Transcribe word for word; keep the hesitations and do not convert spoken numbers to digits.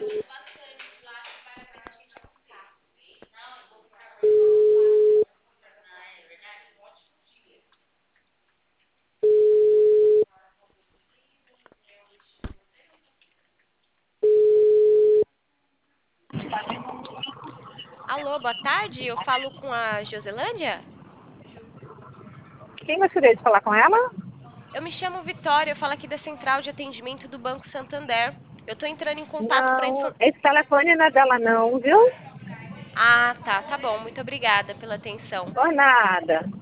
Alô, boa tarde. Eu falo com a Joselândia? Quem gostaria de falar com ela? Eu me chamo Vitória, eu falo aqui da Central de Atendimento do Banco Santander. Eu tô entrando em contato para Não, informar. esse telefone não é dela não, viu? Ah, tá, tá bom. Muito obrigada pela atenção. Por nada.